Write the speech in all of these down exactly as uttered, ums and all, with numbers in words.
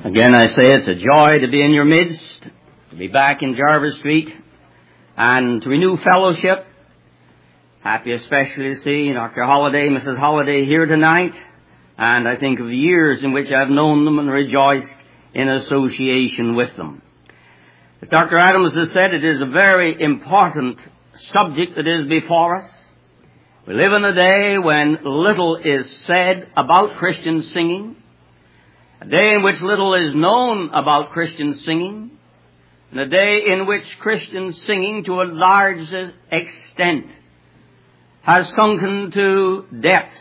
Again, I say it's a joy to be in your midst, to be back in Jarvis Street, and to renew fellowship. Happy especially to see Doctor Holliday, Missus Holliday here tonight, and I think of the years in which I've known them and rejoiced in association with them. As Doctor Adams has said, it is a very important subject that is before us. We live in a day when little is said about Christian singing, a day in which little is known about Christian singing, and a day in which Christian singing to a large extent has sunken to depths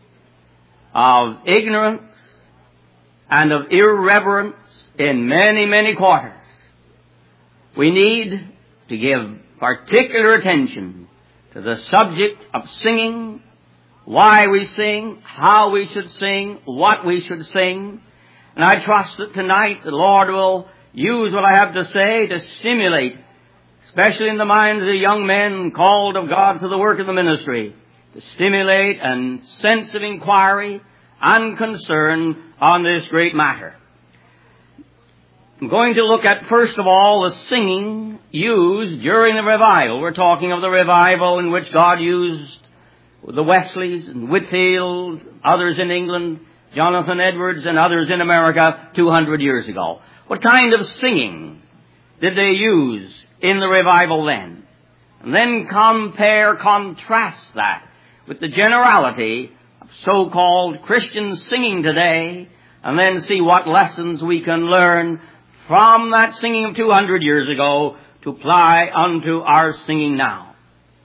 of ignorance and of irreverence in many, many quarters. We need to give particular attention to the subject of singing, why we sing, how we should sing, what we should sing. And I trust that tonight the Lord will use what I have to say to stimulate, especially in the minds of the young men called of God to the work of the ministry, to stimulate a sense of inquiry and concern on this great matter. I'm going to look at, first of all, the singing used during the revival. We're talking of the revival in which God used the Wesleys and Whitefield, others in England, Jonathan Edwards and others in America two hundred years ago. What kind of singing did they use in the revival then? And then compare, contrast that with the generality of so-called Christian singing today, and then see what lessons we can learn from that singing of two hundred years ago to apply unto our singing now.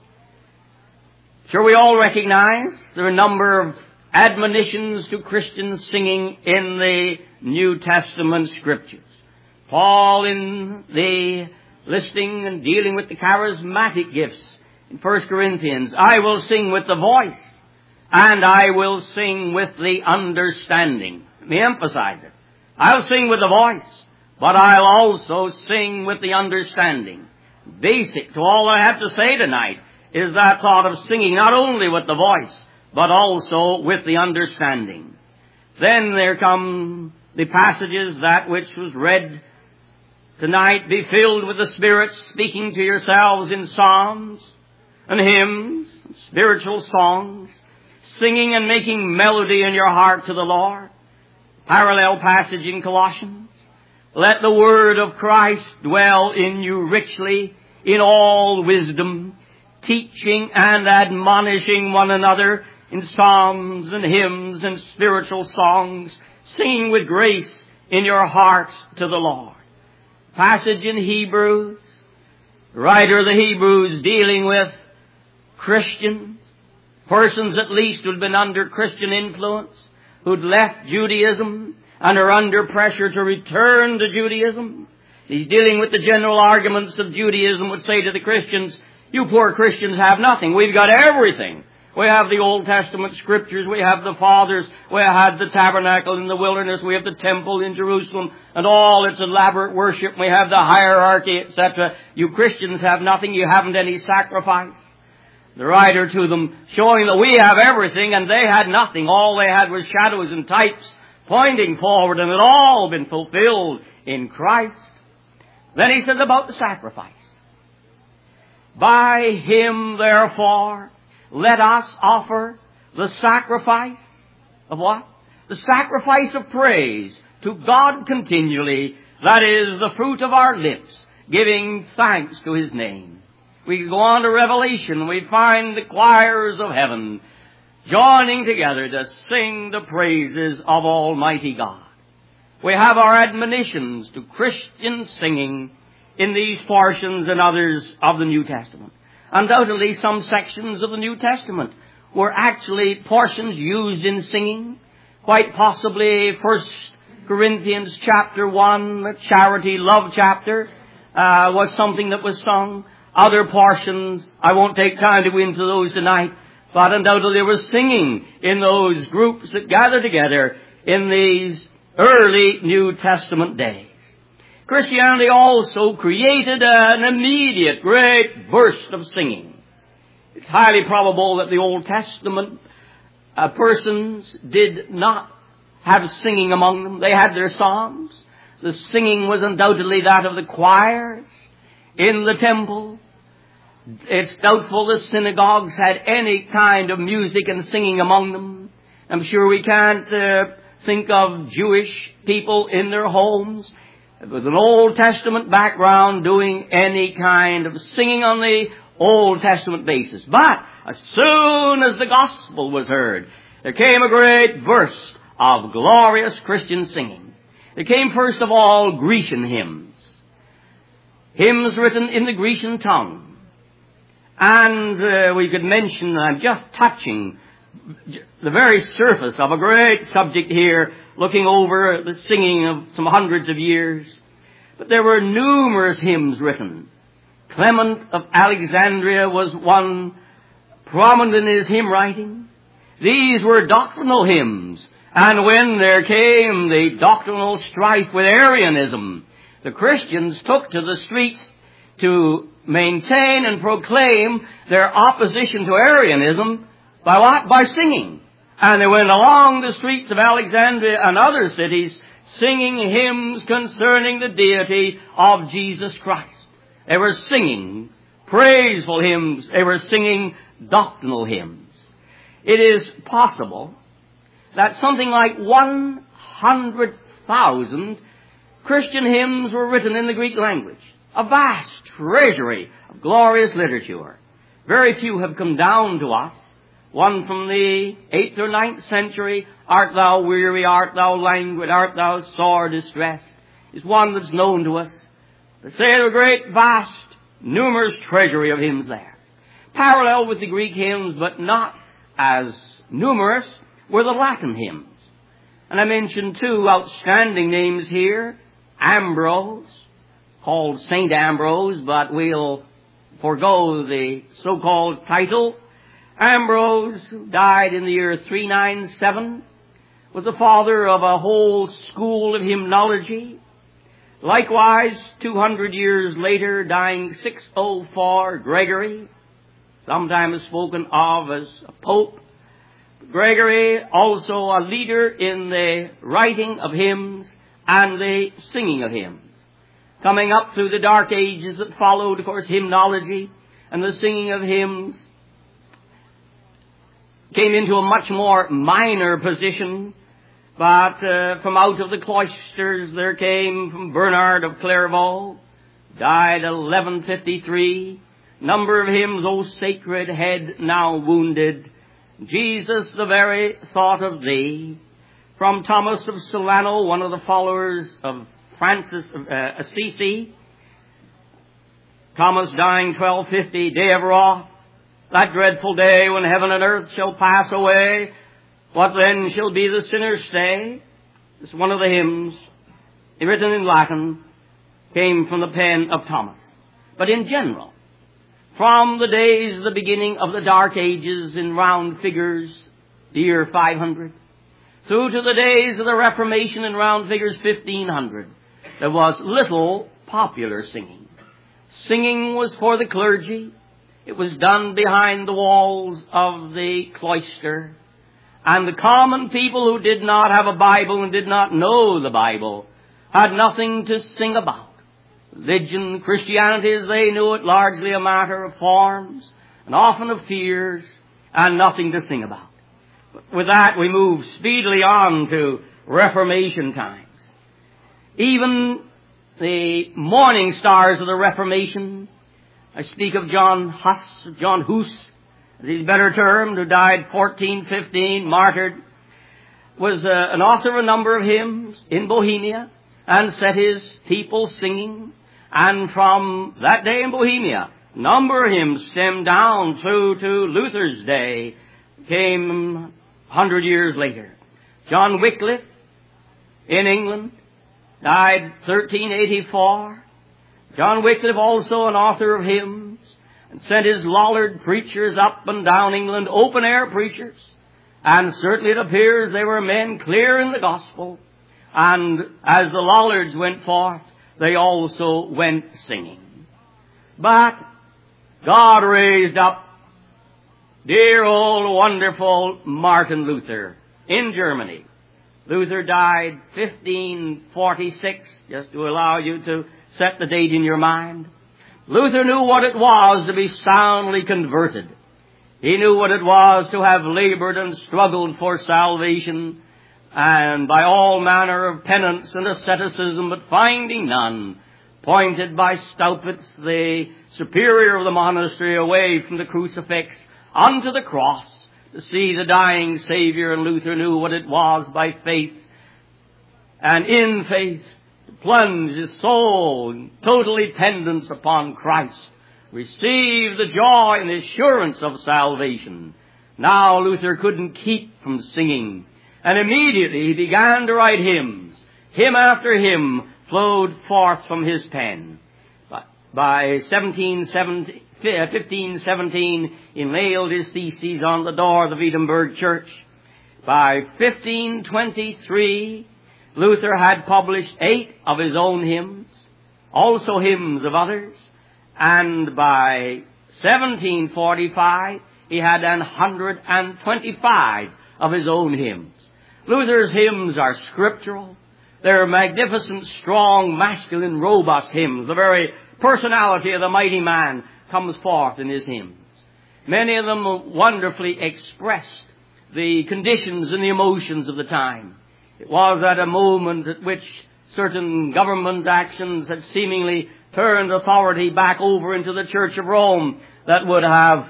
Sure, we all recognize there are a number of admonitions to Christian singing in the New Testament Scriptures. Paul, in the listing and dealing with the charismatic gifts in First Corinthians, I will sing with the voice, and I will sing with the understanding. Let me emphasize it. I'll sing with the voice, but I'll also sing with the understanding. Basic to all I have to say tonight is that thought of singing not only with the voice, but also with the understanding. Then there come the passages, that which was read tonight, be filled with the Spirit, speaking to yourselves in psalms and hymns, and spiritual songs, singing and making melody in your heart to the Lord. Parallel passage in Colossians. Let the word of Christ dwell in you richly in all wisdom, teaching and admonishing one another in psalms and hymns and spiritual songs, singing with grace in your hearts to the Lord. Passage in Hebrews, the writer of the Hebrews dealing with Christians, persons at least who had been under Christian influence, who'd left Judaism and are under pressure to return to Judaism. He's dealing with the general arguments of Judaism, would say to the Christians, you poor Christians have nothing. We've got everything. We have the Old Testament Scriptures, we have the Fathers, we have the tabernacle in the wilderness, we have the temple in Jerusalem, and all its elaborate worship, we have the hierarchy, et cetera. You Christians have nothing, you haven't any sacrifice. The writer to them showing that we have everything and they had nothing. All they had was shadows and types pointing forward, and it had all been fulfilled in Christ. Then he says about the sacrifice. By him, therefore, let us offer the sacrifice of what? The sacrifice of praise to God continually. That is the fruit of our lips, giving thanks to his name. We go on to Revelation. We find the choirs of heaven joining together to sing the praises of Almighty God. We have our admonitions to Christian singing in these portions and others of the New Testament. Undoubtedly, some sections of the New Testament were actually portions used in singing. Quite possibly First Corinthians chapter one, the charity love chapter, uh, was something that was sung. Other portions, I won't take time to go into those tonight, but undoubtedly there was singing in those groups that gathered together in these early New Testament days. Christianity also created an immediate great burst of singing. It's highly probable that the Old Testament uh, persons did not have singing among them. They had their psalms, The singing was undoubtedly that of the choirs in the temple. It's doubtful the synagogues had any kind of music and singing among them. I'm sure we can't uh, think of Jewish people in their homes with an Old Testament background doing any kind of singing on the Old Testament basis. But as soon as the gospel was heard, there came a great burst of glorious Christian singing. There came first of all Grecian hymns. Hymns written in the Grecian tongue. And uh, we could mention, I'm just touching the very surface of a great subject here, looking over the singing of some hundreds of years. But there were numerous hymns written. Clement of Alexandria was one prominent in his hymn writing. These were doctrinal hymns. And when there came the doctrinal strife with Arianism, the Christians took to the streets to maintain and proclaim their opposition to Arianism by what? By singing. And they went along the streets of Alexandria and other cities singing hymns concerning the deity of Jesus Christ. They were singing praiseful hymns. They were singing doctrinal hymns. It is possible that something like one hundred thousand Christian hymns were written in the Greek language. A vast treasury of glorious literature. Very few have come down to us. One from the eighth or ninth century, Art thou weary, art thou languid, art thou sore distressed, is one that's known to us. They say there are a great, vast, numerous treasury of hymns there. Parallel with the Greek hymns, but not as numerous, were the Latin hymns. And I mentioned two outstanding names here. Ambrose, called Saint Ambrose, but we'll forego the so-called title. Ambrose, who died in the year three ninety-seven, was the father of a whole school of hymnology. Likewise, two hundred years later, dying six oh four, Gregory, sometimes spoken of as a pope. Gregory, also a leader in the writing of hymns and the singing of hymns. Coming up through the dark ages that followed, of course, hymnology and the singing of hymns came into a much more minor position. But uh, from out of the cloisters there came from Bernard of Clairvaux, died eleven fifty-three. Number of hymns, O sacred head now wounded, Jesus, the very thought of thee. From Thomas of Solano, one of the followers of Francis of uh, Assisi. Thomas dying twelve fifty, day of wrath. That dreadful day when heaven and earth shall pass away, what then shall be the sinner's stay? This is one of the hymns, written in Latin, came from the pen of Thomas. But in general, from the days of the beginning of the Dark Ages in round figures, the year five hundred, through to the days of the Reformation in round figures fifteen hundred, there was little popular singing. Singing was for the clergy. It was done behind the walls of the cloister. And the common people who did not have a Bible and did not know the Bible had nothing to sing about. Religion, Christianity as they knew it, largely a matter of forms and often of fears and nothing to sing about. But with that we move speedily on to Reformation times. Even the morning stars of the Reformation, I speak of John Huss, John Hus, as he's better termed, who died fourteen fifteen, martyred, was uh, an author of a number of hymns in Bohemia and set his people singing. And from that day in Bohemia, a number of hymns stemmed down through to Luther's day, came a hundred years later. John Wycliffe in England died thirteen eighty-four. John Wycliffe, also an author of hymns, and sent his Lollard preachers up and down England, open-air preachers. And certainly it appears they were men clear in the gospel. And as the Lollards went forth, they also went singing. But God raised up dear old wonderful Martin Luther in Germany, Luther died fifteen forty-six, just to allow you to set the date in your mind. Luther knew what it was to be soundly converted. He knew what it was to have labored and struggled for salvation, and by all manner of penance and asceticism, but finding none, pointed by Staupitz, the superior of the monastery, away from the crucifix unto the cross to see the dying Savior. And Luther knew what it was by faith, and in faith to plunge his soul in total dependence upon Christ, receive the joy and the assurance of salvation. Now Luther couldn't keep from singing, and immediately he began to write hymns. Hymn after hymn flowed forth from his pen. By fifteen seventeen, he nailed his theses on the door of the Wittenberg church. By fifteen twenty-three, Luther had published eight of his own hymns, also hymns of others, and by seventeen forty-five, he had one hundred twenty-five of his own hymns. Luther's hymns are scriptural. They're magnificent, strong, masculine, robust hymns. The very personality of the mighty man comes forth in his hymns. Many of them wonderfully expressed the conditions and the emotions of the time. It was at a moment at which certain government actions had seemingly turned authority back over into the Church of Rome that would have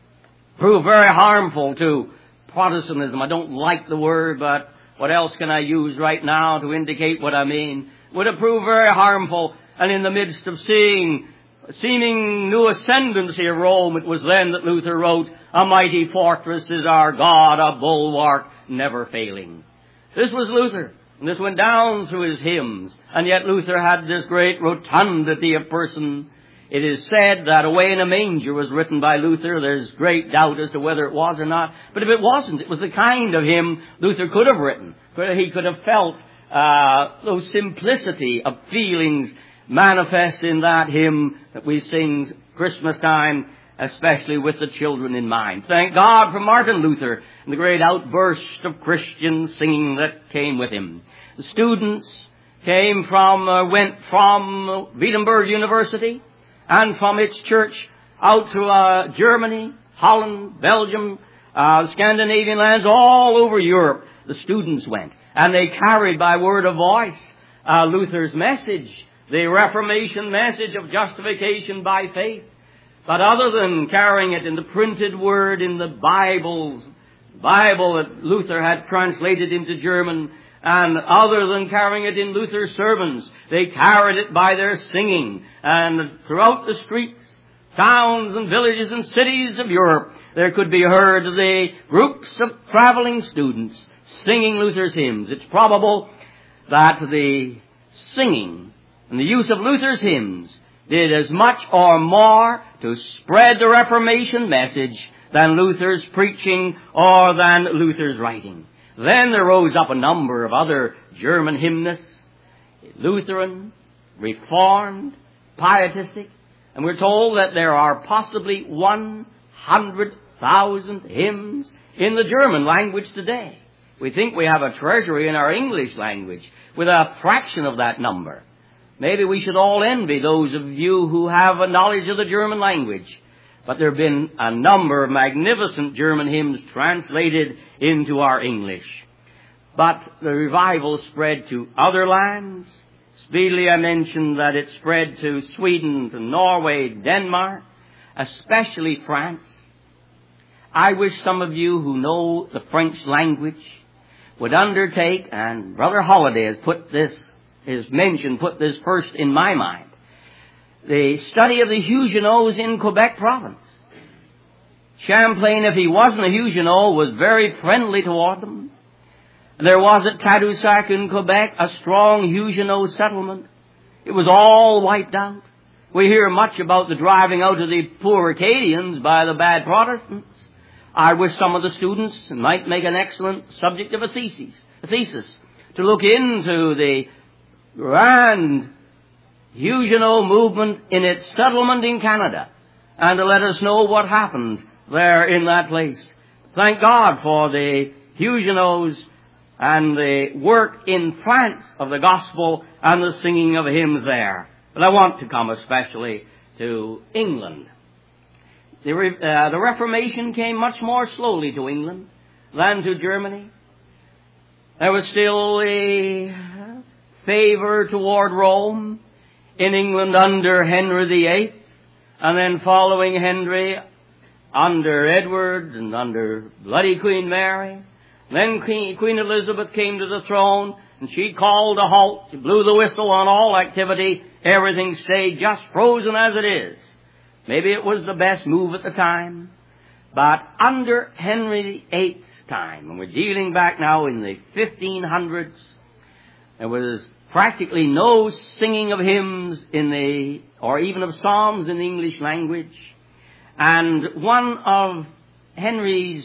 proved very harmful to Protestantism. I don't like the word, but what else can I use right now to indicate what I mean? Would have proved very harmful. And in the midst of seeing seeming new ascendancy of Rome, it was then that Luther wrote, "A mighty fortress is our God, a bulwark never failing." This was Luther, and this went down through his hymns. And yet Luther had this great rotundity of person. It is said that "Away in a Manger" was written by Luther. There's great doubt as to whether it was or not. But if it wasn't, it was the kind of hymn Luther could have written. He could have felt uh, those simplicity of feelings manifest in that hymn that we sing Christmas time, especially with the children in mind. Thank God for Martin Luther and the great outburst of Christian singing that came with him. The students came from, uh, went from Wittenberg University and from its church out to uh, Germany, Holland, Belgium, uh, Scandinavian lands, all over Europe. The students went, and they carried by word of voice uh, Luther's message, the Reformation message of justification by faith. But other than carrying it in the printed word in the Bibles, Bible that Luther had translated into German, and other than carrying it in Luther's sermons, they carried it by their singing. And throughout the streets, towns and villages and cities of Europe, there could be heard the groups of traveling students singing Luther's hymns. It's probable that the singing and the use of Luther's hymns did as much or more to spread the Reformation message than Luther's preaching or than Luther's writing. Then there rose up a number of other German hymnists, Lutheran, Reformed, Pietistic, and we're told that there are possibly one hundred thousand hymns in the German language today. We think we have a treasury in our English language with a fraction of that number. Maybe we should all envy those of you who have a knowledge of the German language. But there have been a number of magnificent German hymns translated into our English. But the revival spread to other lands. Speedily I mentioned that it spread to Sweden, to Norway, Denmark, especially France. I wish some of you who know the French language would undertake, and Brother Holliday has put this is mentioned, put this first in my mind, the study of the Huguenots in Quebec province. Champlain, if he wasn't a Huguenot, was very friendly toward them. There was at Tadoussac in Quebec a strong Huguenot settlement. It was all wiped out. We hear much about the driving out of the poor Acadians by the bad Protestants. I wish some of the students might make an excellent subject of a thesis, a thesis to look into the grand Huguenot movement in its settlement in Canada, and to let us know what happened there in that place. Thank God for the Huguenots and the work in France of the gospel and the singing of hymns there. But I want to come especially to England. The, uh, the Reformation came much more slowly to England than to Germany. There was still a favor toward Rome in England under Henry the Eighth, and then following Henry under Edward and under bloody Queen Mary. Then Queen, Queen Elizabeth came to the throne, and she called a halt. She blew the whistle on all activity. Everything stayed just frozen as it is. Maybe it was the best move at the time. But under Henry the Eighth's time, and we're dealing back now in the fifteen hundreds, there was practically no singing of hymns in the, or even of psalms in the English language. And one of Henry's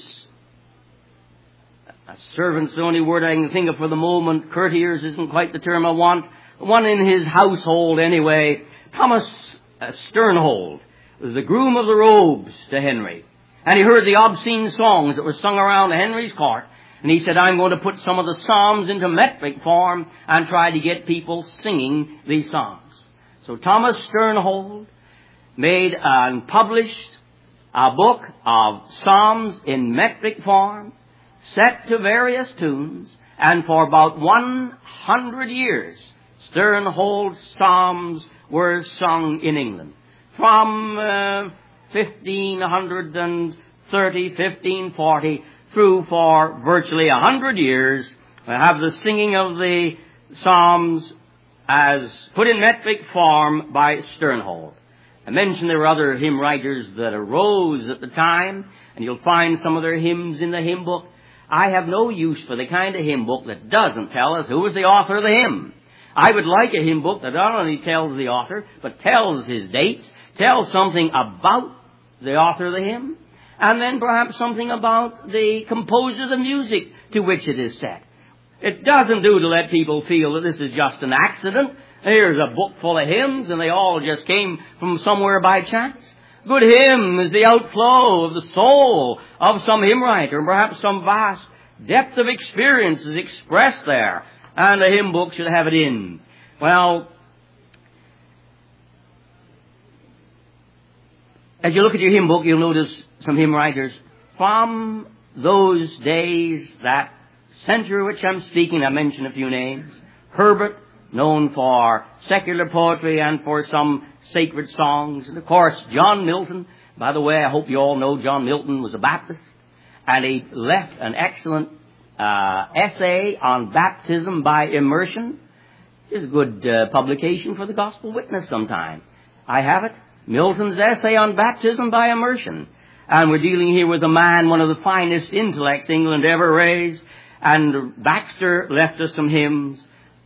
uh, servants, the only word I can think of for the moment, courtiers isn't quite the term I want, one in his household anyway, Thomas uh, Sternhold, was the groom of the robes to Henry. And he heard the obscene songs that were sung around Henry's court. And he said, I'm going to put some of the psalms into metric form and try to get people singing these songs. So Thomas Sternhold made and published a book of psalms in metric form, set to various tunes, and for about one hundred years, Sternhold's psalms were sung in England. From uh, fifteen thirty, fifteen forty, through for virtually a hundred years, we have the singing of the psalms as put in metric form by Sternhold. I mentioned there were other hymn writers that arose at the time, and you'll find some of their hymns in the hymn book. I have no use for the kind of hymn book that doesn't tell us who was the author of the hymn. I would like a hymn book that not only tells the author, but tells his dates, tells something about the author of the hymn, and then perhaps something about the composer of the music to which it is set. It doesn't do to let people feel that this is just an accident. Here's a book full of hymns, and they all just came from somewhere by chance. Good hymn is the outflow of the soul of some hymn writer, and perhaps some vast depth of experience is expressed there, and a hymn book should have it in. Well, as you look at your hymn book, you'll notice some hymn writers from those days, that century which I'm speaking. I mentioned a few names. Herbert, known for secular poetry and for some sacred songs. And of course, John Milton. By the way, I hope you all know John Milton was a Baptist, and he left an excellent uh, essay on baptism by immersion. It's a good uh, publication for the Gospel Witness sometime. I have it. Milton's essay on baptism by immersion. And we're dealing here with a man, one of the finest intellects England ever raised. And Baxter left us some hymns.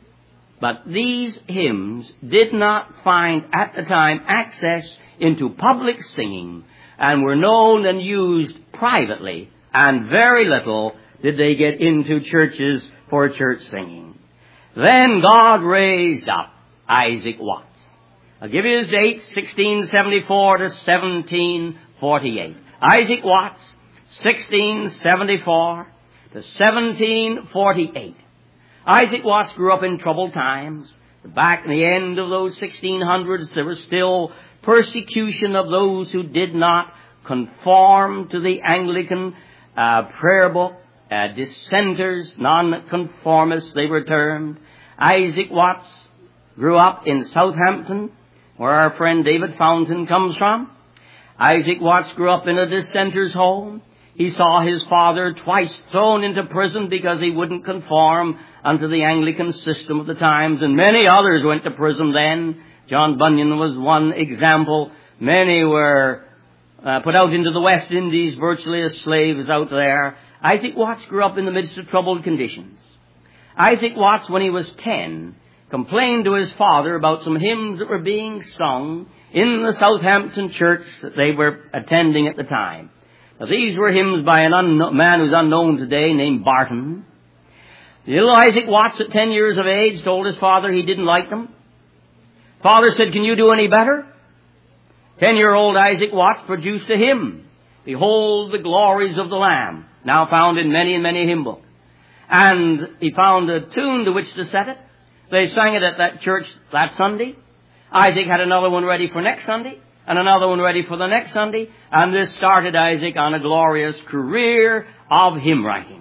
But these hymns did not find at the time access into public singing, and were known and used privately, and very little did they get into churches for church singing. Then God raised up Isaac Watts. I'll give you his dates, sixteen seventy-four to seventeen forty-eight. Isaac Watts, sixteen seventy-four to seventeen forty-eight. Isaac Watts grew up in troubled times. Back in the end of those sixteen hundreds, there was still persecution of those who did not conform to the Anglican uh, prayer book. Uh, dissenters, nonconformists, they were termed. Isaac Watts grew up in Southampton, where our friend David Fountain comes from. Isaac Watts grew up in a dissenter's home. He saw his father twice thrown into prison because he wouldn't conform unto the Anglican system of the times, and many others went to prison then. John Bunyan was one example. Many were uh, put out into the West Indies, virtually as slaves out there. Isaac Watts grew up in the midst of troubled conditions. Isaac Watts, when he was ten, complained to his father about some hymns that were being sung in the Southampton church that they were attending at the time. Now, these were hymns by a unknown, man who's unknown today named Barton. The little Isaac Watts at ten years of age told his father he didn't like them. Father said, can you do any better? Ten-year-old Isaac Watts produced a hymn, Behold the Glories of the Lamb, now found in many and many hymn books. and he found a tune to which to set it. They sang it at that church that Sunday. Isaac had another one ready for next Sunday, and another one ready for the next Sunday, and this started Isaac on a glorious career of hymn writing.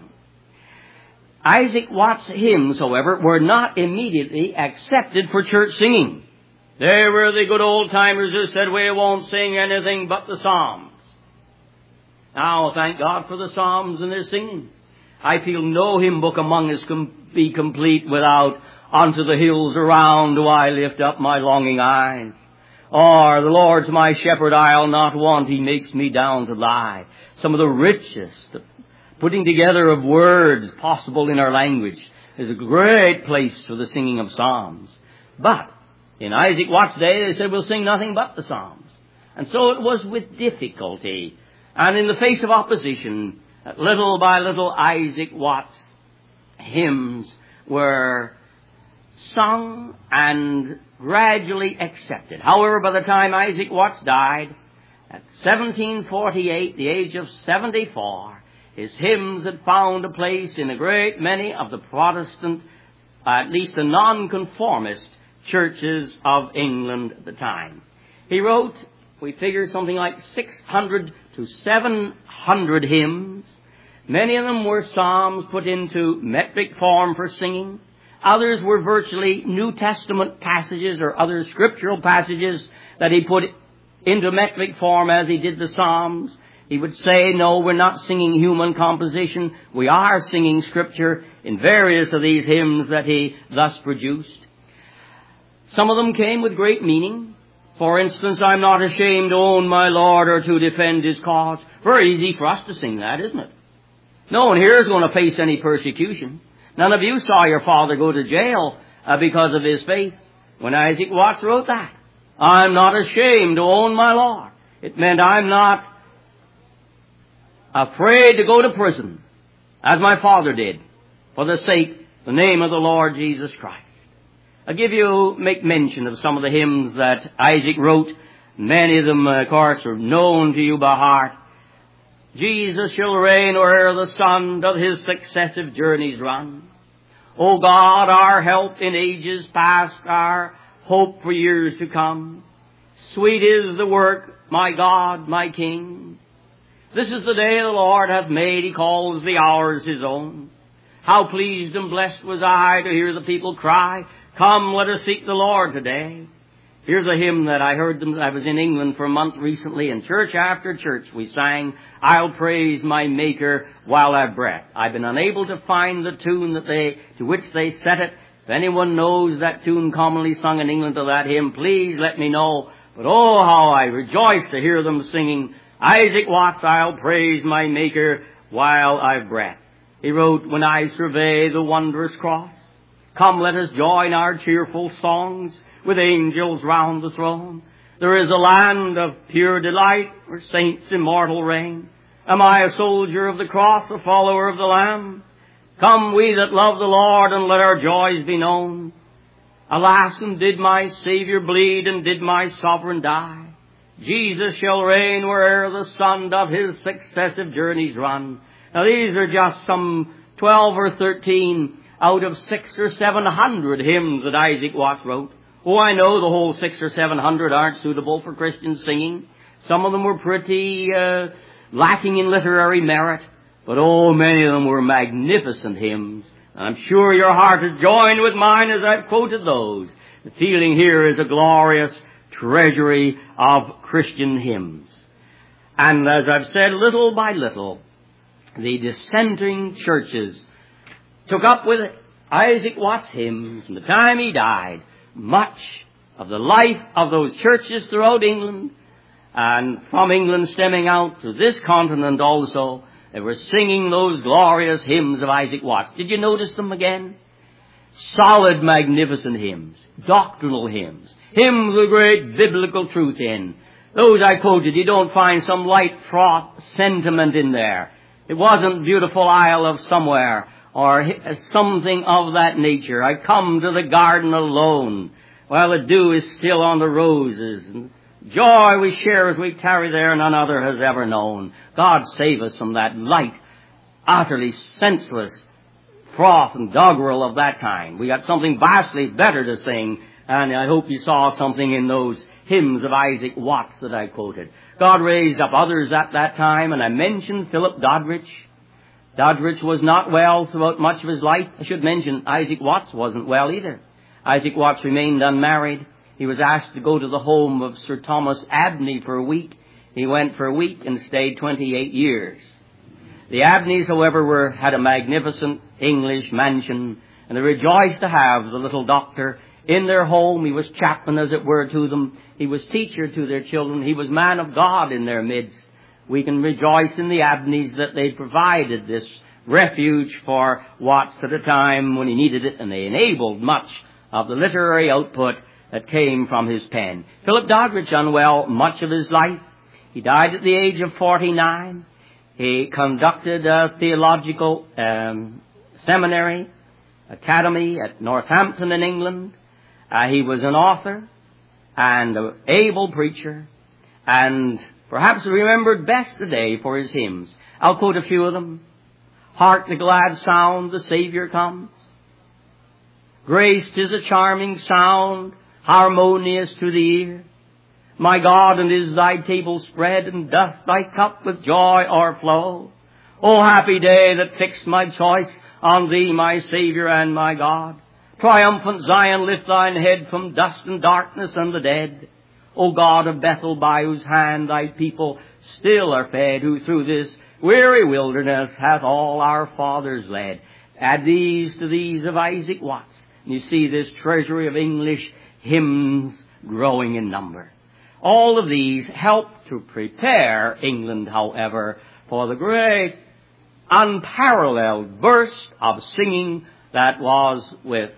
Isaac Watts' hymns, however, were not immediately accepted for church singing. They were the good old-timers who said, we won't sing anything but the Psalms. Now, thank God for the Psalms and their singing. I feel no hymn book among us can be complete without unto the hills around do I lift up my longing eyes. Or the Lord's my shepherd, I'll not want, he makes me down to lie. Some of the richest putting together of words possible in our language is a great place for the singing of psalms. But in Isaac Watts' day, they said, we'll sing nothing but the psalms. And so it was with difficulty, and in the face of opposition, little by little, Isaac Watts' hymns were sung and gradually accepted. However, by the time Isaac Watts died, at seventeen forty-eight, the age of seventy-four, his hymns had found a place in a great many of the Protestant, at least the nonconformist churches of England at the time. He wrote, we figure, something like six hundred to seven hundred hymns. Many of them were psalms put into metric form for singing. Others were virtually New Testament passages or other scriptural passages that he put into metric form as he did the psalms. He would say, no, we're not singing human composition. We are singing Scripture in various of these hymns that he thus produced. Some of them came with great meaning. For instance, I'm not ashamed to own my Lord or to defend his cause. Very easy for us to sing that, isn't it? No one here is going to face any persecution. None of you saw your father go to jail uh, because of his faith. When Isaac Watts wrote that, I'm not ashamed to own my Lord. It meant I'm not afraid to go to prison, as my father did, for the sake, the name of the Lord Jesus Christ. I'll give you, make mention of some of the hymns that Isaac wrote. Many of them, of course, are known to you by heart. Jesus shall reign where'er the sun doth his successive journeys run. O God, our help in ages past, our hope for years to come. Sweet is the work, my God, my King. This is the day the Lord hath made, he calls the hours his own. How pleased and blessed was I to hear the people cry, come, let us seek the Lord today. Here's a hymn that I heard them. I was in England for a month recently, and church after church we sang, I'll praise my Maker while I've breath. I've been unable to find the tune that they, to which they set it. If anyone knows that tune commonly sung in England to that hymn, please let me know. But oh, how I rejoice to hear them singing, Isaac Watts, I'll praise my Maker while I've breath. He wrote, when I survey the wondrous cross, come let us join our cheerful songs with angels round the throne. There is a land of pure delight where saints immortal reign. Am I a soldier of the cross, a follower of the Lamb? Come we that love the Lord, and let our joys be known. Alas, and did my Savior bleed, and did my Sovereign die? Jesus shall reign where'er the sun doth his successive journeys run. Now these are just some twelve or thirteen out of six or seven hundred hymns that Isaac Watts wrote. Oh, I know the whole six or seven hundred aren't suitable for Christian singing. Some of them were pretty uh, lacking in literary merit. But oh, many of them were magnificent hymns. I'm sure your heart has joined with mine as I've quoted those. The feeling here is a glorious treasury of Christian hymns. And as I've said, little by little, the dissenting churches took up with Isaac Watts' hymns. From the time he died, much of the life of those churches throughout England, and from England stemming out to this continent also, they were singing those glorious hymns of Isaac Watts. Did you notice them again? Solid, magnificent hymns, doctrinal hymns, hymns with great biblical truth in. Those I quoted, you don't find some light fraught sentiment in there. It wasn't Beautiful Isle of Somewhere or something of that nature. I come to the garden alone while the dew is still on the roses. And joy we share as we tarry there, none other has ever known. God save us from that light, utterly senseless froth and doggerel of that kind. We got something vastly better to sing, and I hope you saw something in those hymns of Isaac Watts that I quoted. God raised up others at that time, and I mentioned Philip Doddridge. Doddridge was not well throughout much of his life. I should mention Isaac Watts wasn't well either. Isaac Watts remained unmarried. He was asked to go to the home of Sir Thomas Abney for a week. He went for a week and stayed twenty-eight years. The Abneys, however, were, had a magnificent English mansion, and they rejoiced to have the little doctor in their home. He was chaplain, as it were, to them. He was teacher to their children. He was man of God in their midst. We can rejoice in the Abneys that they provided this refuge for Watts at a time when he needed it, and they enabled much of the literary output that came from his pen. Philip Doddridge, unwell much of his life. He died at the age of forty-nine. He conducted a theological um, seminary, academy at Northampton in England. Uh, he was an author and an able preacher, and perhaps remembered best today for his hymns. I'll quote a few of them. Hark the glad sound, the Savior comes. Grace, 'tis a charming sound, harmonious to the ear. My God, and is thy table spread, and doth thy cup with joy o'erflow? O happy day that fixed my choice on thee, my Savior and my God. Triumphant Zion, lift thine head from dust and darkness and the dead. O God of Bethel, by whose hand thy people still are fed, who through this weary wilderness hath all our fathers led. Add these to these of Isaac Watts, and you see this treasury of English hymns growing in number. All of these help to prepare England, however, for the great unparalleled burst of singing that was with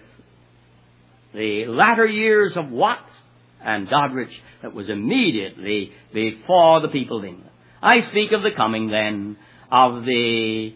the latter years of Watts and Doddridge that was immediately before the people of England. I speak of the coming, then, of the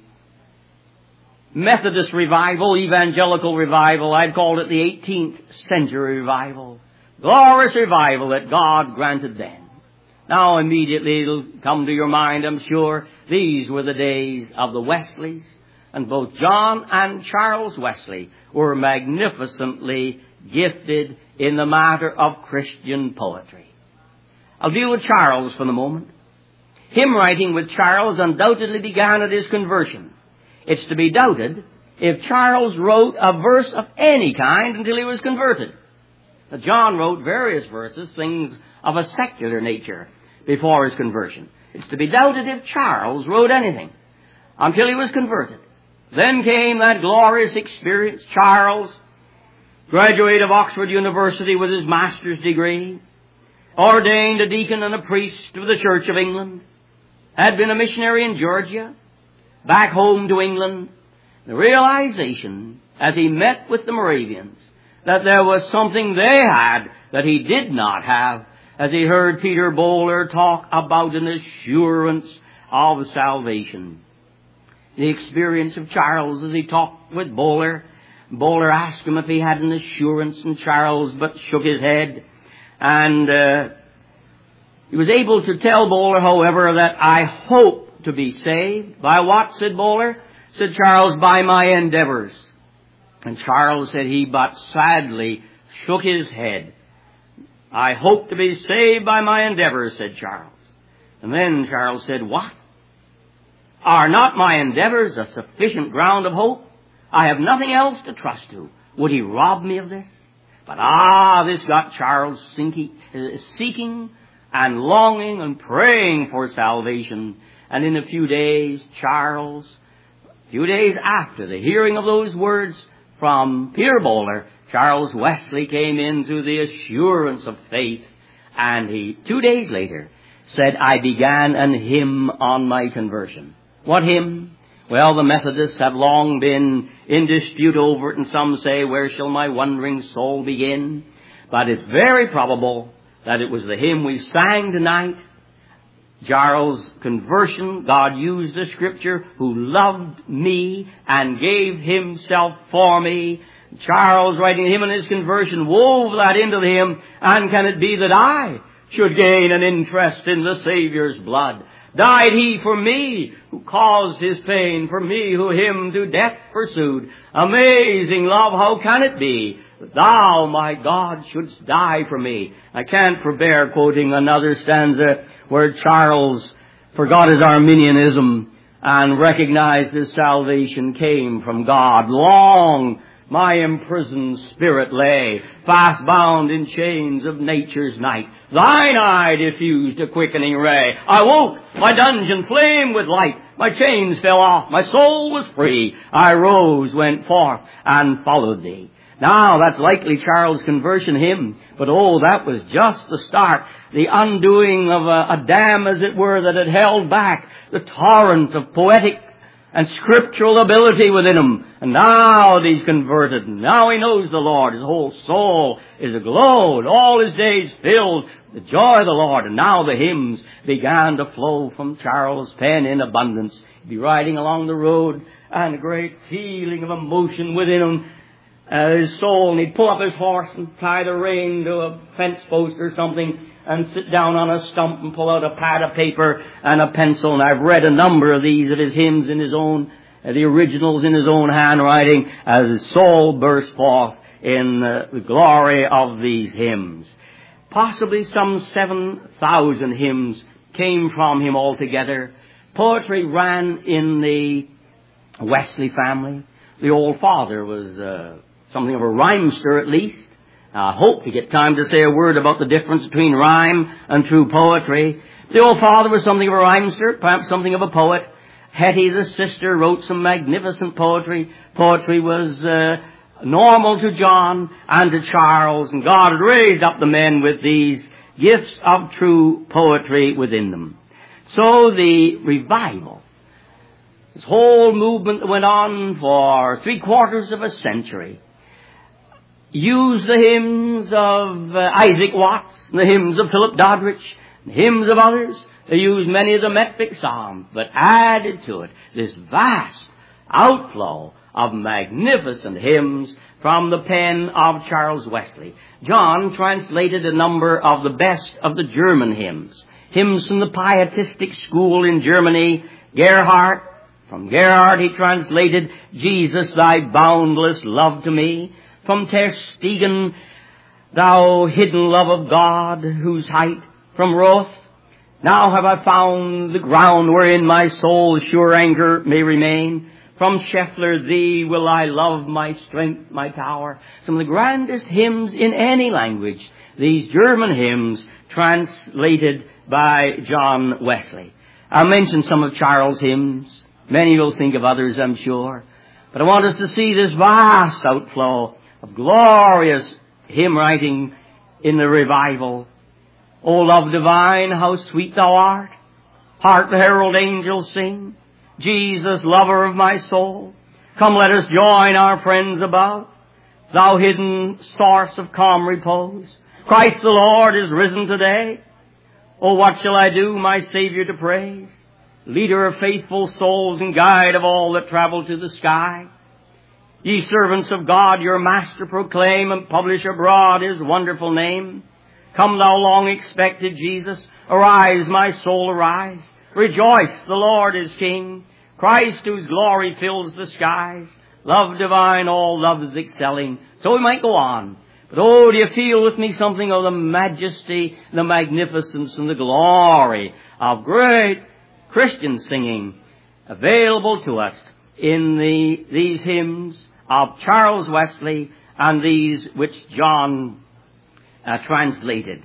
Methodist revival, evangelical revival. I'd called it the eighteenth century revival. Glorious revival that God granted then. Now immediately it'll come to your mind, I'm sure, these were the days of the Wesleys, and both John and Charles Wesley were magnificently gifted in the matter of Christian poetry. I'll deal with Charles for the moment. Hymn writing with Charles undoubtedly began at his conversion. It's to be doubted if Charles wrote a verse of any kind until he was converted. Now, John wrote various verses, things of a secular nature, before his conversion. It's to be doubted if Charles wrote anything until he was converted. Then came that glorious experience. Charles, graduate of Oxford University with his master's degree, ordained a deacon and a priest of the Church of England, had been a missionary in Georgia, back home to England. The realization, as he met with the Moravians, that there was something they had that he did not have, as he heard Peter Bowler talk about an assurance of salvation. The experience of Charles as he talked with Bowler. Bowler asked him if he had an assurance, and Charles but shook his head. And uh, he was able to tell Bowler, however, that I hope to be saved. By what, said Bowler? Said Charles, by my endeavors. And Charles said he but sadly shook his head. I hope to be saved by my endeavors, said Charles. And then Charles said, what? Are not my endeavors a sufficient ground of hope? I have nothing else to trust to. Would he rob me of this? But ah, this got Charles sinking, uh, seeking and longing and praying for salvation. And in a few days, Charles, a few days after the hearing of those words from Peter Bowler, Charles Wesley came into the assurance of faith. And he, two days later, said, I began an hymn on my conversion. What hymn? Well, the Methodists have long been in dispute over it, and some say, where shall my wandering soul begin? But it's very probable that it was the hymn we sang tonight. Charles' conversion, God used the scripture, who loved me and gave himself for me. Charles, writing him and his conversion, wove that into the hymn, and can it be that I should gain an interest in the Savior's blood? Died he for me, who caused his pain, for me who him to death pursued. Amazing love, how can it be that thou, my God, shouldst die for me? I can't forbear quoting another stanza where Charles forgot his Arminianism and recognized his salvation came from God. Long my imprisoned spirit lay, fast bound in chains of nature's night. Thine eye diffused a quickening ray. I woke, my dungeon flamed with light. My chains fell off, my soul was free. I rose, went forth, and followed thee. Now, that's likely Charles' conversion hymn, but oh, that was just the start, the undoing of a, a dam, as it were, that had held back the torrent of poetic and scriptural ability within him. And now that he's converted, now he knows the Lord. His whole soul is aglow, and all his days filled with the joy of the Lord. And now the hymns began to flow from Charles' pen in abundance. He'd be riding along the road, and a great feeling of emotion within him, uh, his soul, and he'd pull up his horse and tie the rein to a fence post or something, and sit down on a stump and pull out a pad of paper and a pencil. And I've read a number of these of his hymns in his own, uh, the originals in his own handwriting, as his soul burst forth in uh, the glory of these hymns. Possibly some seven thousand hymns came from him altogether. Poetry ran in the Wesley family. The old father was uh, something of a rhymester at least. I hope to get time to say a word about the difference between rhyme and true poetry. The old father was something of a rhymester, perhaps something of a poet. Hetty, the sister, wrote some magnificent poetry. Poetry was uh, normal to John and to Charles, and God had raised up the men with these gifts of true poetry within them. So the revival, this whole movement that went on for three quarters of a century, used the hymns of uh, Isaac Watts, the hymns of Philip Doddridge, the hymns of others. They used many of the metric psalms, but added to it this vast outflow of magnificent hymns from the pen of Charles Wesley. John translated a number of the best of the German hymns. Hymns from the Pietistic school in Germany. Gerhardt, from Gerhardt he translated Jesus, thy boundless love to me. From Ter Stegen, thou hidden love of God, whose height from Roth. Now have I found the ground wherein my soul's sure anchor may remain. From Scheffler, thee will I love, my strength, my tower. Some of the grandest hymns in any language, these German hymns translated by John Wesley. I'll mention some of Charles' hymns. Many will think of others, I'm sure. But I want us to see this vast outflow of glorious hymn writing in the revival. O love divine, how sweet thou art. Hark the herald angels sing. Jesus, lover of my soul. Come, let us join our friends above. Thou hidden source of calm repose. Christ the Lord is risen today. Oh, what shall I do, my Savior, to praise? Leader of faithful souls and guide of all that travel to the sky. Ye servants of God, your Master proclaim and publish abroad His wonderful name. Come, thou long expected Jesus. Arise, my soul, arise. Rejoice, the Lord is King. Christ, whose glory fills the skies. Love divine, all loves excelling. So we might go on. But oh, do you feel with me something of the majesty, the magnificence, and the glory of great Christian singing available to us in the these hymns of Charles Wesley and these which John uh, translated.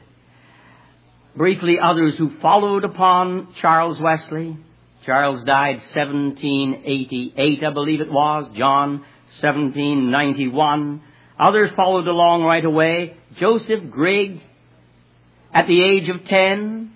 Briefly, others who followed upon Charles Wesley. Charles died seventeen eighty-eight, I believe it was. John, seventeen ninety-one. Others followed along right away. Joseph Grigg, at the age of ten,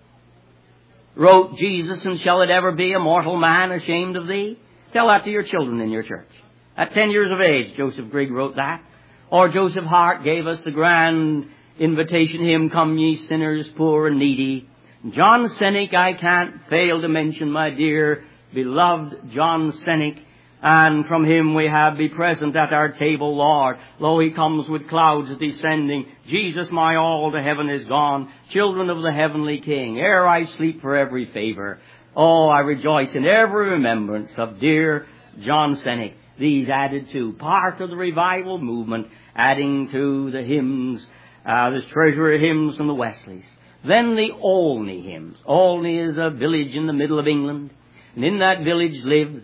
wrote, Jesus, and shall it ever be a mortal man ashamed of thee? Tell that to your children in your church. At ten years of age, Joseph Grigg wrote that. Or Joseph Hart gave us the grand invitation hymn, Come ye sinners, poor and needy. John Cennick, I can't fail to mention, my dear beloved John Cennick, And from him we have, be present at our table, Lord. Lo, he comes with clouds descending. Jesus, my all to heaven is gone. Children of the heavenly King, ere I sleep for every favor. Oh, I rejoice in every remembrance of dear John Cennick. These added to, part of the revival movement, adding to the hymns, uh, this treasury of hymns from the Wesleys. Then the Olney hymns. Olney is a village in the middle of England. And in that village lived,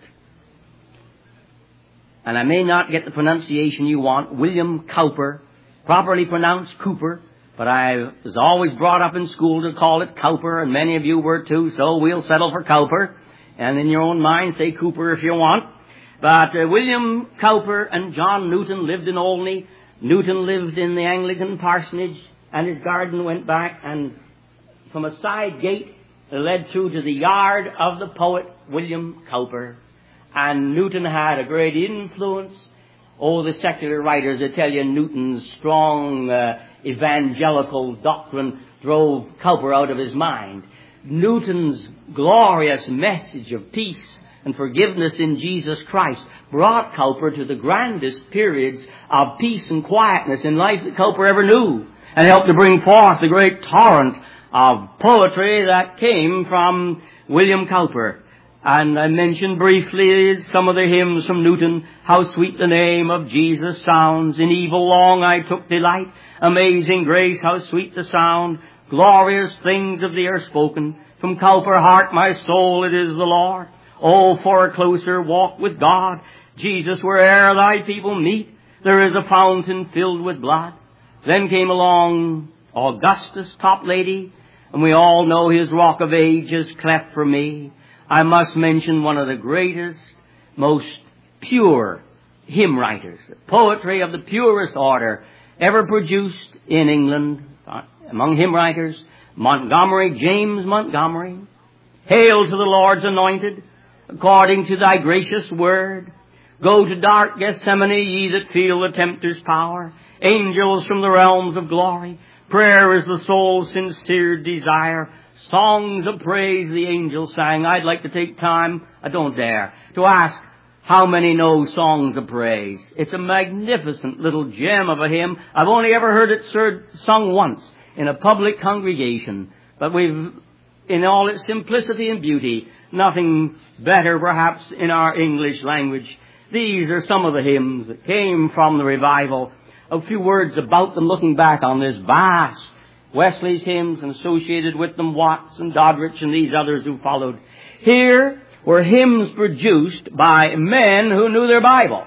and I may not get the pronunciation you want, William Cowper, properly pronounced Cooper, but I was always brought up in school to call it Cowper, and many of you were too, so we'll settle for Cowper. And in your own mind, say Cooper if you want. But uh, William Cowper and John Newton lived in Olney. Newton lived in the Anglican parsonage, and his garden went back, and from a side gate it led through to the yard of the poet William Cowper. And Newton had a great influence. Oh, the secular writers that tell you Newton's strong uh, evangelical doctrine drove Cowper out of his mind. Newton's glorious message of peace and forgiveness in Jesus Christ brought Cowper to the grandest periods of peace and quietness in life that Cowper ever knew, and helped to bring forth the great torrent of poetry that came from William Cowper. And I mentioned briefly some of the hymns from Newton. How sweet the name of Jesus sounds. In evil long I took delight. Amazing grace, how sweet the sound. Glorious things of the earth spoken. From Cowper heart, my soul, it is the Lord. Oh, for a closer walk with God. Jesus, where'er thy people meet, there is a fountain filled with blood. Then came along Augustus, Toplady, and we all know his Rock of Ages cleft for me. I must mention one of the greatest, most pure hymn writers, poetry of the purest order ever produced in England. Among hymn writers, Montgomery, James Montgomery. Hail to the Lord's anointed, according to thy gracious word. Go to dark Gethsemane, ye that feel the tempter's power. Angels from the realms of glory. Prayer is the soul's sincere desire. Songs of praise the angels sang. I'd like to take time, I don't dare, to ask how many know songs of praise. It's a magnificent little gem of a hymn. I've only ever heard it sung once in a public congregation, but we've, in all its simplicity and beauty, nothing better perhaps in our English language. These are some of the hymns that came from the revival. A few words about them looking back on this vast Wesley's hymns, and associated with them Watts and Doddridge and these others who followed. Here were hymns produced by men who knew their Bible.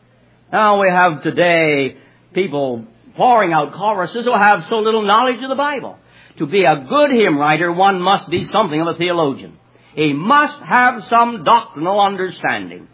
Now we have today people pouring out choruses who have so little knowledge of the Bible. To be a good hymn writer, one must be something of a theologian. He must have some doctrinal understanding.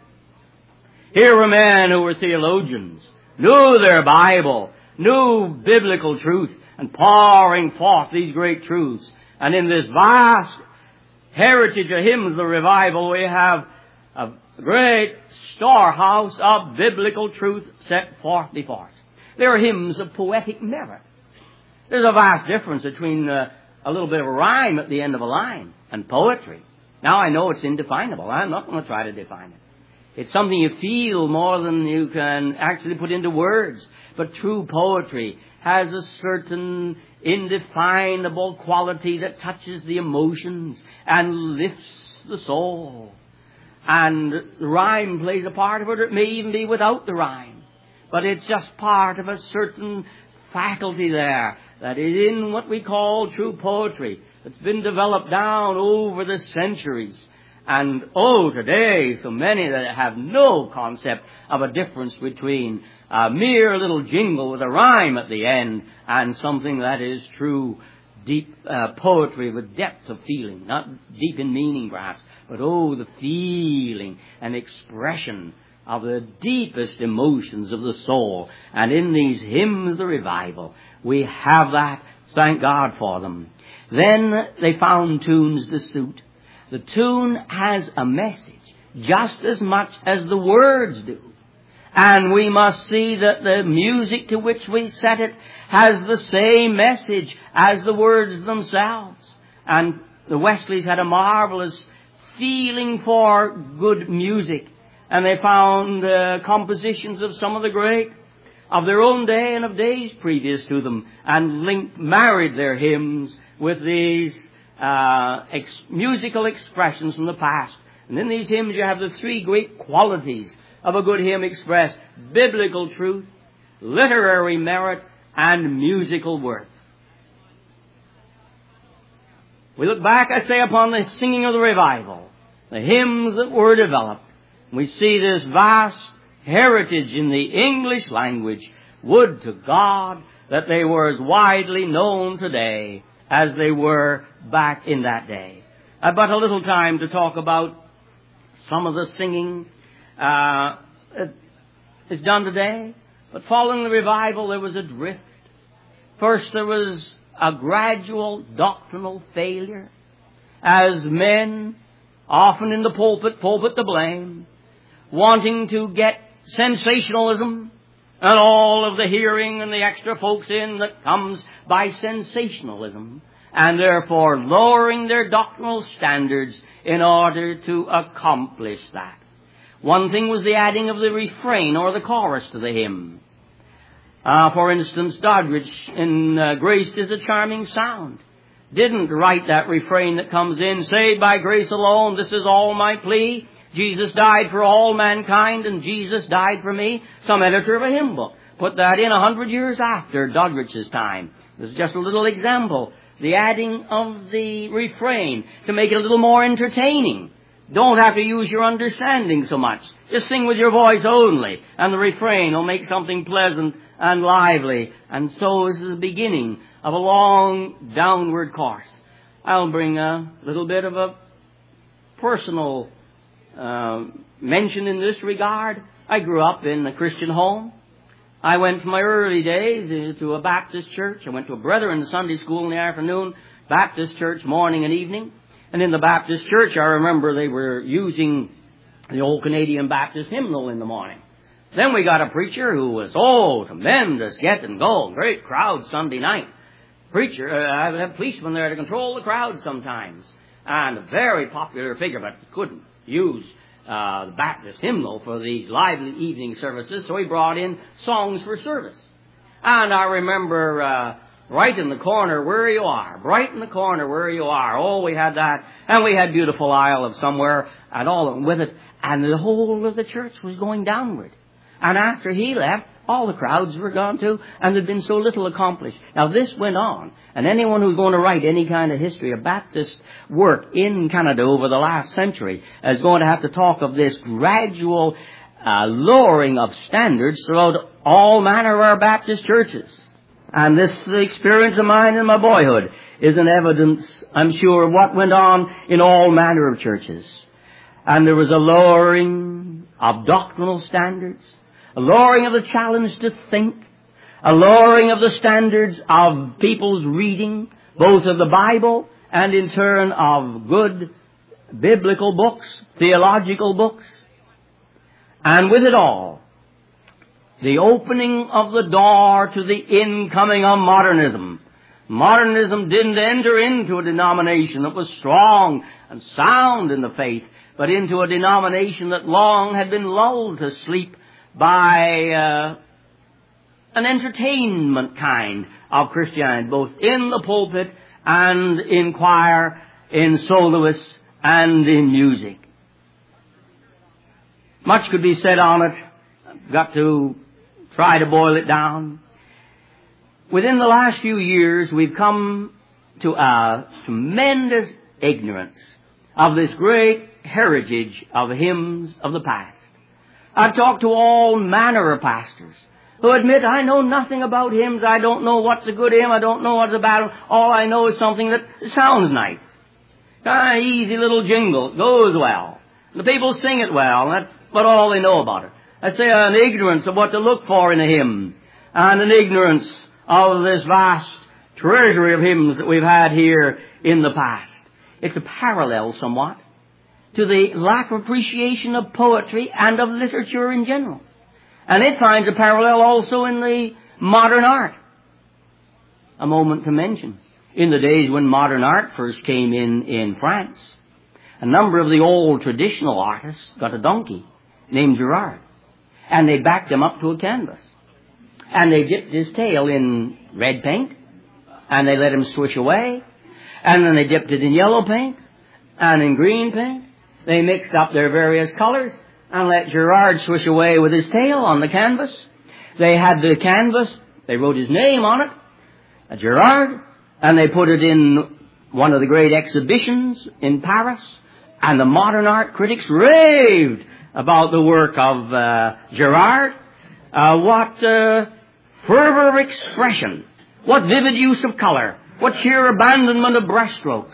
Here were men who were theologians, knew their Bible, knew biblical truth, and pouring forth these great truths. And in this vast heritage of hymns of the revival, we have a great storehouse of biblical truth set forth before us. There are hymns of poetic merit. There's a vast difference between uh, a little bit of a rhyme at the end of a line and poetry. Now I know it's indefinable. I'm not going to try to define it. It's something you feel more than you can actually put into words. But true poetry has a certain indefinable quality that touches the emotions and lifts the soul. And the rhyme plays a part of it, or it may even be without the rhyme. But it's just part of a certain faculty there that is in what we call true poetry. It's been developed down over the centuries. And, oh, today, so many that have no concept of a difference between a mere little jingle with a rhyme at the end and something that is true, deep uh, poetry with depth of feeling. Not deep in meaning, perhaps, but, oh, the feeling and expression of the deepest emotions of the soul. And in these hymns of the revival, we have that. Thank God for them. Then they found tunes to suit. The tune has a message just as much as the words do. And we must see that the music to which we set it has the same message as the words themselves. And the Wesleys had a marvelous feeling for good music. and they found uh, compositions of some of the great of their own day and of days previous to them, and linked, married their hymns with these uh, ex- musical expressions from the past. And in these hymns you have the three great qualities of a good hymn expressed: biblical truth, literary merit, and musical worth. We look back, I say, upon the singing of the revival, the hymns that were developed. We see this vast heritage in the English language. Would to God that they were as widely known today as they were back in that day. I've but a little time to talk about some of the singing uh, that is done today. But following the revival, there was a drift. First, there was a gradual doctrinal failure, as men, often in the pulpit, pulpit to blame, wanting to get sensationalism and all of the hearing and the extra folks in that comes by sensationalism, and therefore lowering their doctrinal standards in order to accomplish that. One thing was the adding of the refrain or the chorus to the hymn. Uh, for instance, Doddridge in uh, Graced is a Charming Sound didn't write that refrain that comes in, saved by grace alone, this is all my plea. Jesus died for all mankind, and Jesus died for me. Some editor of a hymn book put that in a hundred years after Doddridge's time. This is just a little example. The adding of the refrain to make it a little more entertaining. Don't have to use your understanding so much. Just sing with your voice only, and the refrain will make something pleasant and lively. And so this is the beginning of a long downward course. I'll bring a little bit of a personal uh, mention in this regard. I grew up in a Christian home. I went from my early days to a Baptist church. I went to a Brethren Sunday school in the afternoon, Baptist church morning and evening. And in the Baptist church, I remember they were using the old Canadian Baptist hymnal in the morning. Then we got a preacher who was, oh, tremendous, get and go, great crowd Sunday night. Preacher, uh, I would have policemen there to control the crowd sometimes. And a very popular figure, but couldn't use uh, the Baptist hymnal for these lively evening services, so he brought in songs for service. And I remember uh, right in the corner where you are, right in the corner where you are, oh, we had that, and we had Beautiful Isle of Somewhere, and all of them with it, and the whole of the church was going downward. And after he left, all the crowds were gone too, and there'd been so little accomplished. Now this went on, and anyone who's going to write any kind of history of Baptist work in Canada over the last century is going to have to talk of this gradual uh, lowering of standards throughout all manner of our Baptist churches. And this experience of mine in my boyhood is an evidence, I'm sure, of what went on in all manner of churches. And there was a lowering of doctrinal standards, a lowering of the challenge to think, a lowering of the standards of people's reading, both of the Bible and in turn of good biblical books, theological books. And with it all, the opening of the door to the incoming of modernism. Modernism didn't enter into a denomination that was strong and sound in the faith, but into a denomination that long had been lulled to sleep by uh, an entertainment kind of Christianity, both in the pulpit and in choir, in soloists, and in music. Much could be said on it. I've got to try to boil it down. Within the last few years, we've come to a tremendous ignorance of this great heritage of hymns of the past. I've talked to all manner of pastors who admit, I know nothing about hymns. I don't know what's a good hymn. I don't know what's a bad one. All I know is something that sounds nice. Kind of easy little jingle. It goes well. The people sing it well. And that's about all they know about it. I say an ignorance of what to look for in a hymn, and an ignorance of this vast treasury of hymns that we've had here in the past. It's a parallel somewhat to the lack of appreciation of poetry and of literature in general. And it finds a parallel also in the modern art. A moment to mention. In the days when modern art first came in in France, a number of the old traditional artists got a donkey named Gerard. And they backed him up to a canvas. And they dipped his tail in red paint, and they let him swish away. And then they dipped it in yellow paint and in green paint. They mixed up their various colors and let Gerard swish away with his tail on the canvas. They had the canvas, they wrote his name on it, uh, Gerard, and they put it in one of the great exhibitions in Paris, and the modern art critics raved about the work of uh, Gerard. Uh, what uh, fervor of expression, what vivid use of color, what sheer abandonment of brushstrokes.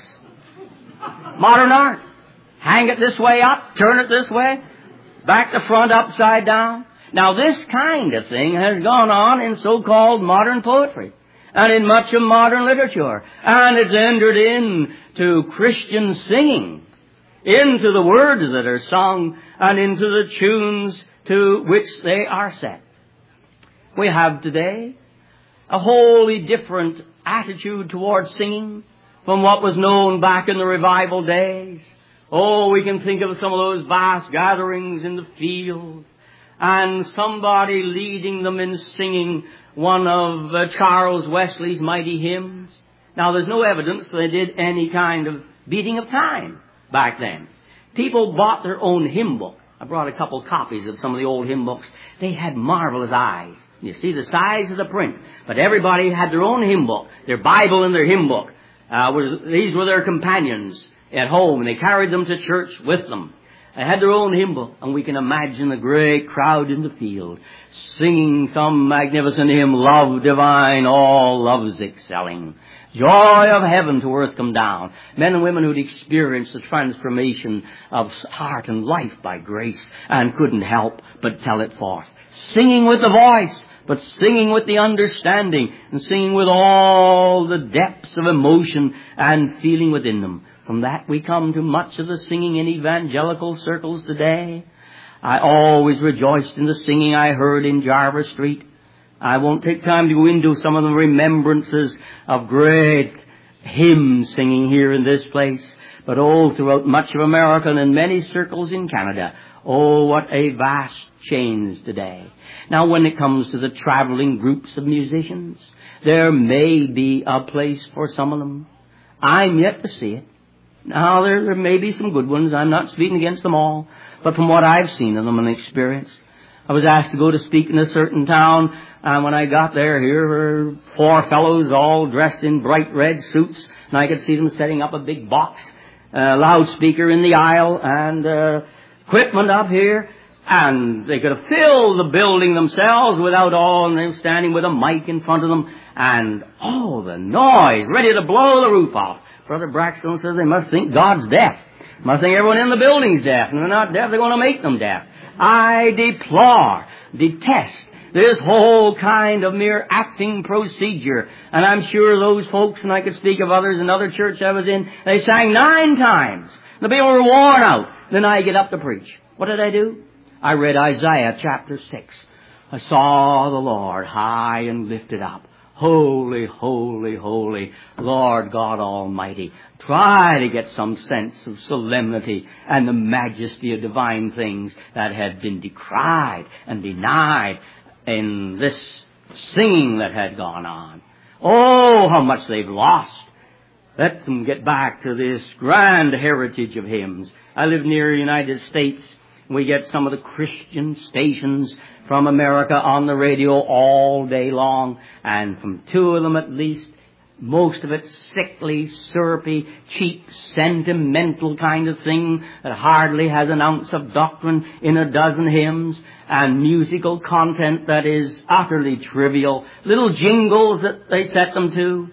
Modern art. Hang it this way up, turn it this way, back to front, upside down. Now this kind of thing has gone on in so-called modern poetry and in much of modern literature. And it's entered into Christian singing, into the words that are sung and into the tunes to which they are set. We have today a wholly different attitude towards singing from what was known back in the revival days. Oh, we can think of some of those vast gatherings in the field and somebody leading them in singing one of uh, Charles Wesley's mighty hymns. Now, there's no evidence they did any kind of beating of time back then. People bought their own hymn book. I brought a couple copies of some of the old hymn books. They had marvelous eyes. You see the size of the print. But everybody had their own hymn book, their Bible and their hymn book. Uh, was, these were their companions at home, and they carried them to church with them. They had their own hymn book, and we can imagine the great crowd in the field singing some magnificent hymn, Love Divine, all loves excelling. Joy of heaven to earth come down. Men and women who'd experienced the transformation of heart and life by grace and couldn't help but tell it forth. Singing with the voice, but singing with the understanding and singing with all the depths of emotion and feeling within them. From that we come to much of the singing in evangelical circles today. I always rejoiced in the singing I heard in Jarvis Street. I won't take time to go into some of the remembrances of great hymn singing here in this place, but oh, throughout much of America and in many circles in Canada, oh, what a vast change today. Now, when it comes to the traveling groups of musicians, there may be a place for some of them. I'm yet to see it. Now, there, there may be some good ones. I'm not speaking against them all. But from what I've seen of them and experienced, I was asked to go to speak in a certain town, and when I got there, here were four fellows all dressed in bright red suits, and I could see them setting up a big box, uh, loudspeaker in the aisle, and uh, equipment up here, and they could have filled the building themselves without all, and they were standing with a mic in front of them, and oh, the noise, ready to blow the roof off. Brother Braxton says they must think God's deaf. Must think everyone in the building's deaf, and they're not deaf, they're going to make them deaf. I deplore, detest this whole kind of mere acting procedure. And I'm sure those folks, and I could speak of others in other church I was in, they sang nine times. The people were worn out. Then I get up to preach. What did I do? I read Isaiah chapter six. I saw the Lord high and lifted up. Holy, holy, holy, Lord God Almighty. Try to get some sense of solemnity and the majesty of divine things that had been decried and denied in this singing that had gone on. Oh, how much they've lost. Let them get back to this grand heritage of hymns. I live near the United States. We get some of the Christian stations from America on the radio all day long, and from two of them at least, most of it sickly, syrupy, cheap, sentimental kind of thing that hardly has an ounce of doctrine in a dozen hymns, and musical content that is utterly trivial, little jingles that they set them to.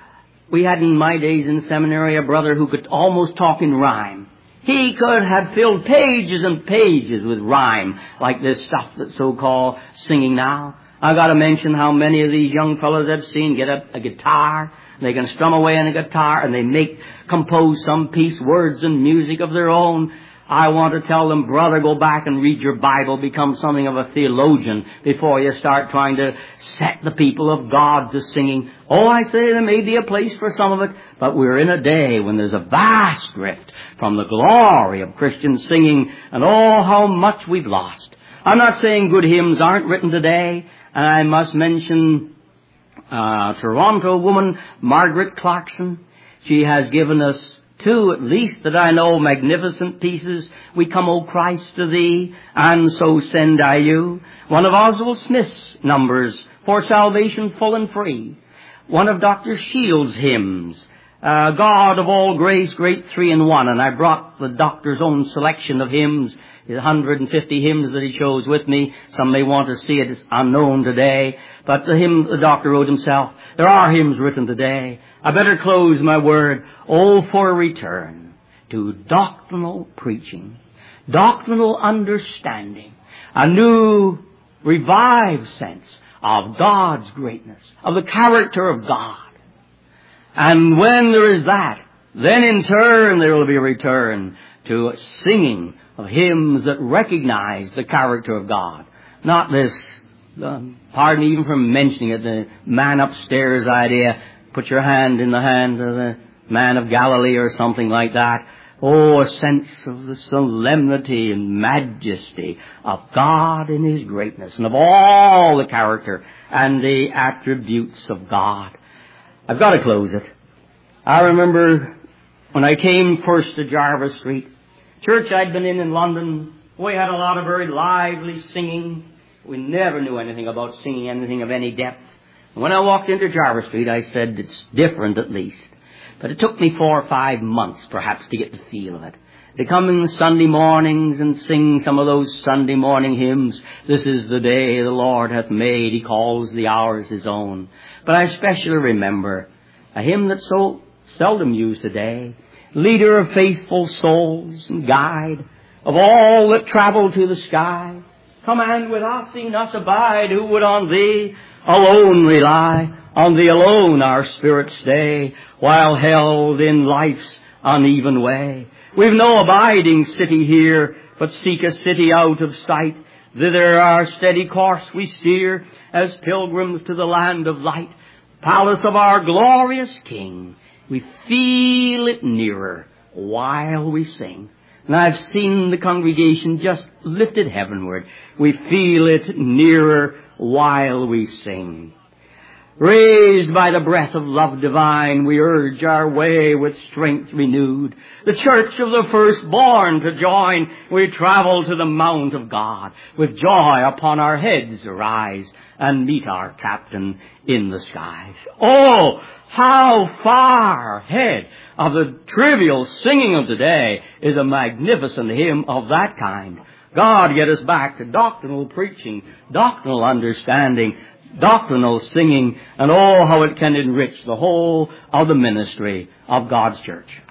We had in my days in seminary a brother who could almost talk in rhyme. He could have filled pages and pages with rhyme, like this stuff that's so-called singing now. I've got to mention how many of these young fellows I've seen get a, a guitar. They can strum away on a guitar, and they make, compose some piece, words and music of their own. I want to tell them, brother, go back and read your Bible, become something of a theologian before you start trying to set the people of God to singing. Oh, I say there may be a place for some of it, but we're in a day when there's a vast drift from the glory of Christian singing, and oh, how much we've lost. I'm not saying good hymns aren't written today, and I must mention a Toronto woman, Margaret Clarkson. She has given us two, at least, that I know, magnificent pieces. We come, O Christ, to Thee, and so send I you. One of Oswald Smith's numbers, For Salvation Full and Free. One of Doctor Shields' hymns, uh, God of All Grace, Great Three in One. And I brought the doctor's own selection of hymns, one hundred fifty hymns that he chose with me. Some may want to see it. It's unknown today. But the hymn the doctor wrote himself. There are hymns written today. I better close my word. Oh, for a return to doctrinal preaching, doctrinal understanding, a new revived sense of God's greatness, of the character of God. And when there is that, then in turn there will be a return to singing of hymns that recognize the character of God. Not this, uh, pardon me even for mentioning it, the man upstairs idea, put your hand in the hand of the man of Galilee or something like that. Oh, a sense of the solemnity and majesty of God in His greatness and of all the character and the attributes of God. I've got to close it. I remember when I came first to Jarvis Street, church I'd been in in London, we had a lot of very lively singing. We never knew anything about singing anything of any depth. And when I walked into Jarvis Street, I said, it's different at least. But it took me four or five months, perhaps, to get the feel of it. To come in Sunday mornings and sing some of those Sunday morning hymns. This is the day the Lord hath made. He calls the hours His own. But I especially remember a hymn that's so seldom used today. Leader of faithful souls and guide of all that travel to the sky. Come and with us in us abide, who would on Thee alone rely. On Thee alone our spirits stay, while held in life's uneven way. We've no abiding city here, but seek a city out of sight. Thither our steady course we steer, as pilgrims to the land of light. Palace of our glorious King, we feel it nearer while we sing. And I've seen the congregation just lifted heavenward. We feel it nearer while we sing. Raised by the breath of love divine, we urge our way with strength renewed. The church of the firstborn to join, we travel to the mount of God. With joy upon our heads arise, and meet our captain in the skies. Oh, how far ahead of the trivial singing of today is a magnificent hymn of that kind. God, get us back to doctrinal preaching, doctrinal understanding, doctrinal singing, and oh, how it can enrich the whole of the ministry of God's church.